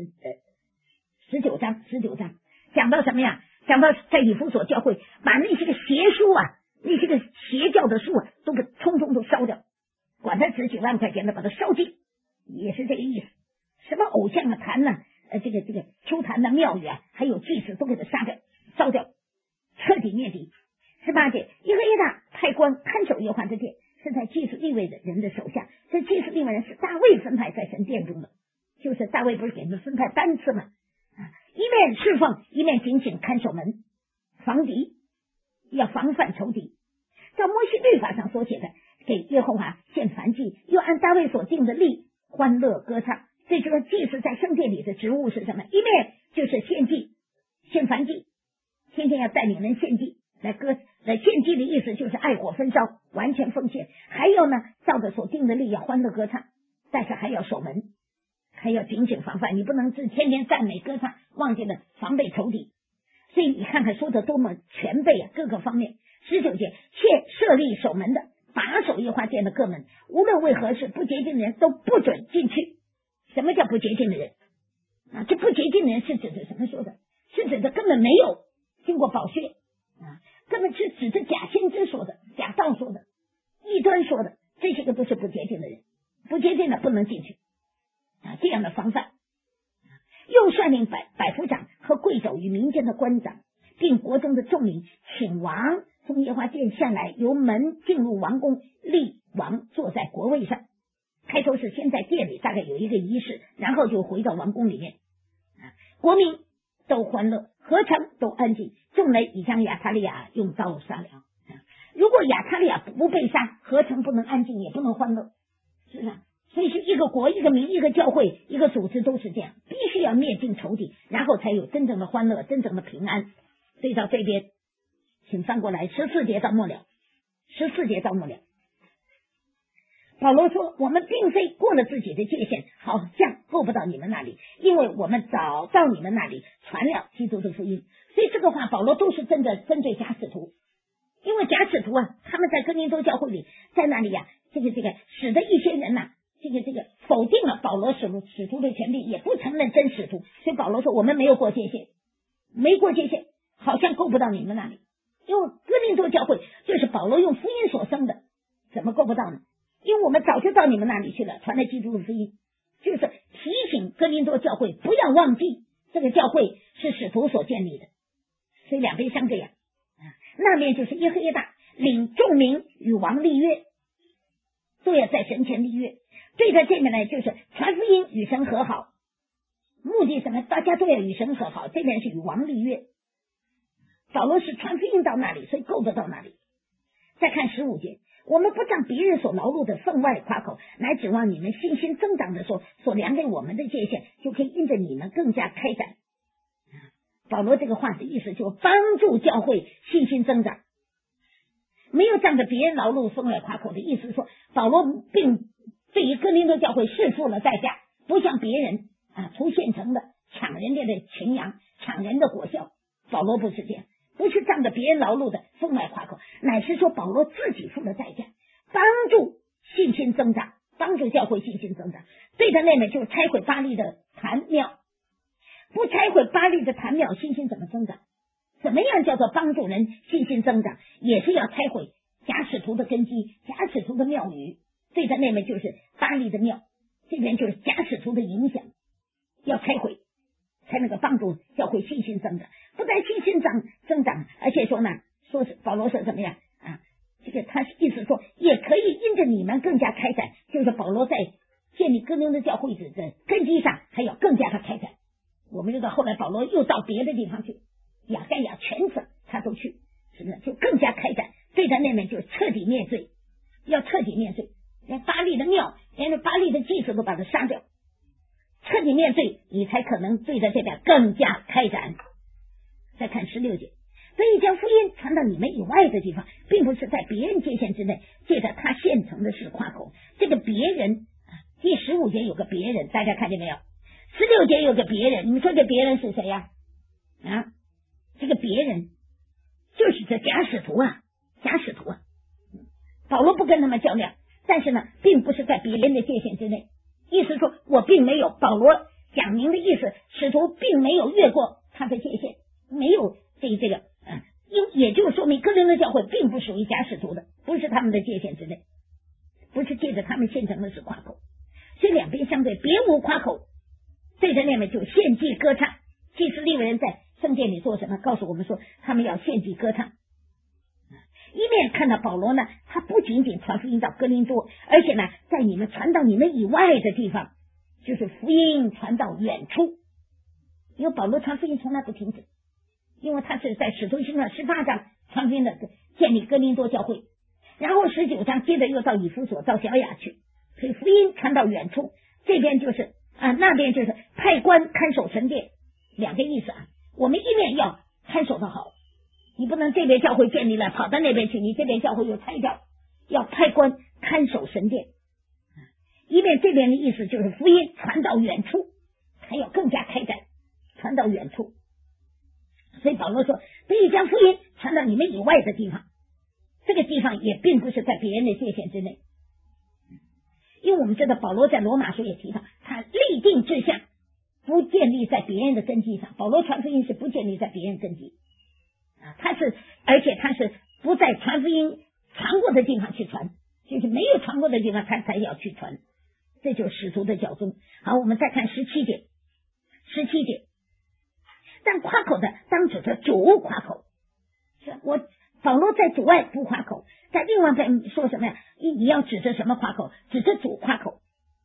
19章讲到什么呀？讲到在以弗所教会把那些个邪书那些个邪教的书都给通通都烧掉，管他值几万块钱的把它烧尽，也是这个意思。什么偶像坛这个丘坛庙宇还有祭司都给他杀掉烧掉，彻底灭敌。18节，耶和华大派官看守耶和华的殿，是在祭司利未的人的手下。这祭司利未人是大卫分派在神殿中的，就是大卫不是给他们分派班次吗？一面侍奉，一面警醒看守门，防敌，要防范仇敌。照摩西律法上所写的，给耶和华献燔祭，又按大卫所定的例欢乐歌唱。这就是祭司在圣殿里的职务是什么？一面就是献祭献燔祭，天天要带领人献祭来献祭的意思就是爱火焚烧，完全奉献。还有呢，照着所定的例要欢乐歌唱，但是还要守门，还要警醒防范，你不能是天天赞美歌唱，忘记了防备仇敌。所以你看看说的多么全备各个方面。19节，设立守门的，把守耶和华殿的各门，无论为何事，不洁净的人都不准进去。什么叫不洁净的人？ 这不洁净的人是指的什么说的？是指的根本没有经过保血根本是指着假先知说的，假道说的，异端说的，这些个都是不洁净的人，不洁净的不能进去这样的防范。又率领百夫长和贵胄与民间的官长，并国中的众民，请王从耶和华殿下来，由门进入王宫，立王坐在国位上。开头是先在殿里大概有一个仪式，然后就回到王宫里面国民都欢乐，何城都安静，众人已将亚他利亚用刀杀了如果亚他利亚不被杀，何城不能安静，也不能欢乐，是不是所以是一个国一个民一个教会一个组织都是这样，必须要灭尽仇敌，然后才有真正的欢乐，真正的平安。所以到这边请翻过来14节到末了，14节到末了。保罗说，我们并非过了自己的界限，好像够不到你们那里，因为我们早到你们那里传了基督的福音。所以这个话保罗都是针对假使徒，因为假使徒他们在哥林多教会里，在那里这个使得一些人这个否定了保罗使徒的权利，也不承认真使徒。所以保罗说，我们没有过界限，没过界限，好像够不到你们那里。因为哥林多教会就是保罗用福音所生的，怎么够不到呢？因为我们早就到你们那里去了，传了基督的福音，就是提醒哥林多教会不要忘记这个教会是使徒所建立的。所以两边相对那边就是耶和耶大领众民与王立约，都要在神前立约。对在这边呢，就是传福音与神和好，目的什么？大家都要与神和好。这边是与王立约，保罗是传福音到那里，所以够得到那里。再看15节，我们不仗别人所劳碌的分外夸口，来指望你们信心增长的时候，所量给我们的界限，就可以因着你们更加开展。保罗这个话的意思就是帮助教会信心增长，没有仗着别人劳碌分外夸口的意思是说，保罗并对于哥林多教会是付了代价，不像别人图现成的抢人家的群羊，抢人的果效。保罗不是这样，不是仗着别人劳碌的分外夸口，乃是说保罗自己付了代价，帮助信心增长，帮助教会信心增长。对的，那么就是拆毁巴力的坛庙，不拆毁巴力的坛庙，信心怎么增长？怎么样叫做帮助人信心增长？也是要拆毁假使徒的根基，假使徒的庙宇。对的，那么就是巴力的庙，这边就是假使徒的影响，要拆毁，才能够帮助教会信心增长。不但信心增长，而且说呢，说是保罗说怎么样这个他意思说也可以因着你们更加开展，就是保罗在建立哥林多教会的根基上还要更加的开展。我们知道后来保罗又到别的地方去，亚该亚全省他都去，是不是就更加开展？对的，那边就彻底灭罪，要彻底灭罪，连巴力的庙，连巴力的祭司都把他杀掉，彻底灭罪，你才可能对着这边更加开展。再看16节，所以将福音传到你们以外的地方，并不是在别人界限之内，借着他现成的事夸口。这个别人第15节有个别人，大家看见没有？16节有个别人，你们说这别人是谁这个别人就是这假使徒假使徒保罗不跟他们较量，但是呢并不是在别人的界限之内，意思说我并没有，保罗讲明的意思，使徒并没有越过他的界限，没有这个也就说明哥林多教会并不属于假使徒的，不是他们的界限之内，不是借着他们现成的是夸口。所以两边相对，别无夸口。对着那边就献祭歌唱，祭司利未人在圣殿里做什么？告诉我们说他们要献祭歌唱。一面看到保罗呢，他不仅仅传福音到哥林多，而且呢在你们传到你们以外的地方，就是福音传到远处。因为保罗传福音从来不停止，因为他是在使徒行传18章传福音的，建立哥林多教会，然后19章接着又到以弗所到小亚去，所以福音传到远处。这边就是那边就是派官看守神殿，两个意思我们一面要看守的好，你不能这边教会建立了跑到那边去，你这边教会又拆掉，要派官看守神殿。一面这边的意思就是福音传到远处，还要更加开展，传到远处。所以保罗说可以将福音传到你们以外的地方，这个地方也并不是在别人的界限之内。因为我们知道保罗在罗马书也提到，他立定志向， 不建立在别人的根基上，保罗传福音是不建立在别人根基啊，而且他是不在传福音传过的地方去传，就是没有传过的地方他才要去传，这就是使徒的教宗。好，我们再看17节，但夸口的当指着主夸口，我保罗在主外不夸口，在另外边说什么呀？你要指着什么夸口？指着主夸口。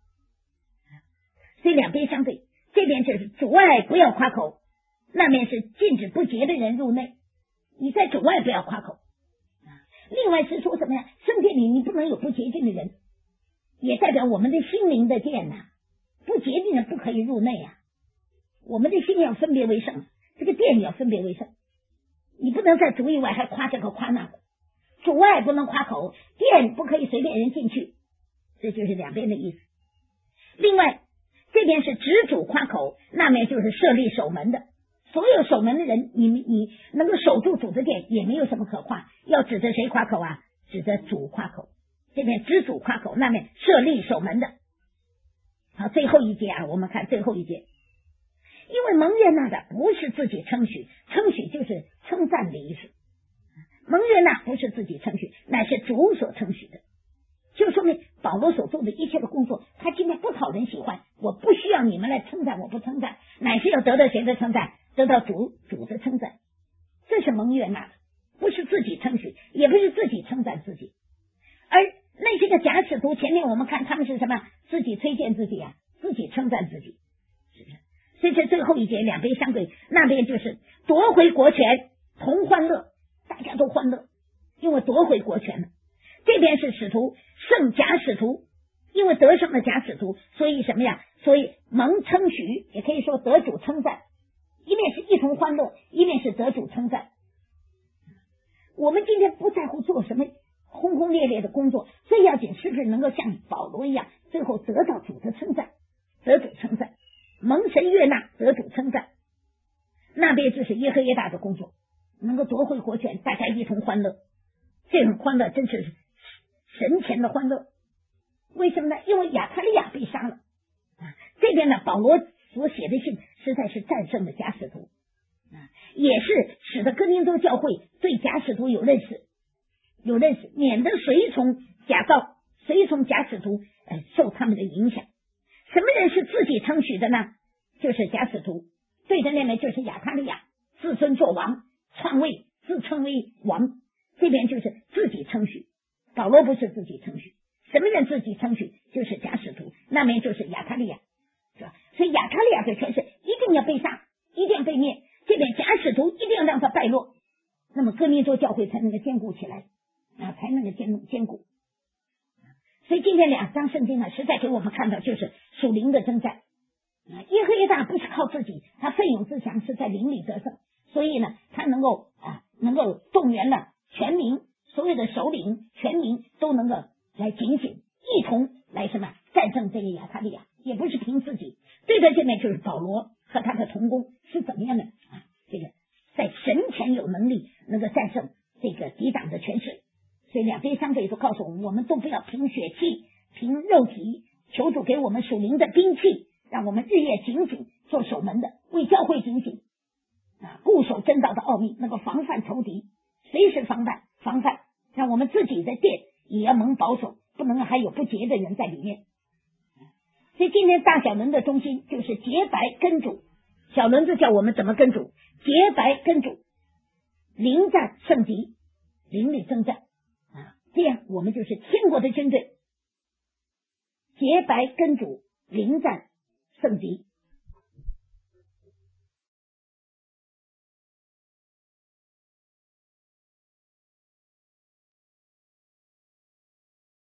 所以两边相对，这边就是主外不要夸口，那边是禁止不洁的人入内，你在主外不要夸口。另外是说什么呀？圣殿里你不能有不洁净的人，也代表我们的心灵的殿呐，不洁净的人不可以入内啊。我们的心要分别为圣，这个殿要分别为圣，你不能在主以外还夸这个夸那个，主外不能夸口，殿不可以随便人进去，这就是两边的意思。另外这边是指主夸口，那边就是设立守门的，所有守门的人，你能够守住主的殿也没有什么可夸，要指着谁夸口啊？指着主夸口，这边指主夸口，那边设立守门的。好，最后一节啊，我们看最后一节，因为蒙悦纳的不是自己称许，称许就是称赞的意思，蒙悦纳不是自己称许，乃是主所称许的，就说明保罗所做的一切的工作，他今天不讨人喜欢，我不需要你们来称赞，我不称赞，乃是要得到谁的称赞？得到主的称赞，这是蒙悦纳的，不是自己称许，也不是自己称赞自己。而那些个假使徒，前面我们看他们是什么？自己推荐自己啊，自己称赞自己，是不是？所以这最后一节两边相对，那边就是夺回国权，同欢乐，大家都欢乐，因为夺回国权了。这边是使徒胜假使徒，因为得胜的假使徒，所以什么呀？所以蒙称许，也可以说得主称赞，一面是一同欢乐，一面是得主称赞。我们今天不在乎做什么轰轰烈烈的工作，最要紧是不是能够像保罗一样，最后得到主的称赞，得主称赞，蒙神悦纳，得主称赞。那边就是耶和耶大的工作，能够夺回国权，大家一同欢乐，这种欢乐真是神前的欢乐。为什么呢？因为亚他利亚被杀了这边呢，保罗所写的信实在是战胜了假使徒也是使得哥林多教会对假使徒有认识，免得随从假造，随从假使徒受他们的影响。什么人是自己称许的呢？就是假使徒，对的那边就是亚他利亚，自尊做王，篡位，自称为王，这边就是自己称许。保罗不是自己称许，什么人自己称许？就是假使徒，那边就是亚他利亚，是吧？所以亚他利亚的权势一定要被杀，一定要被灭，这边假使徒一定要让他败落，那么哥林多教会才能够坚固起来才能够坚固。所以今天两章圣经呢，实在给我们看到就是属灵的征战耶和耶大不是靠自己，他奋勇自强，是在灵里得胜，所以呢他能够动员了全民，所有的首领全民都能够来警醒，一同来什么战胜这个亚他利亚，也不是凭自己。对的，这面就是保罗和他的同工是怎么样的这个在神前有能力能够战胜这个抵挡的权势。所以两边相对都告诉我们，我们都不要凭血气凭肉体，求主给我们属灵的兵器，让我们日夜警醒，做守门的，为教会警醒固守真道的奥秘，能够防范仇敌，随时防范，让我们自己的殿也要蒙保守，不能还有不洁的人在里面。所以今天大小轮的中心就是洁白跟主，小轮子叫我们怎么跟主？洁白跟主，临战胜敌，灵里征战这样我们就是天国的军队，洁白跟主，临战胜敌。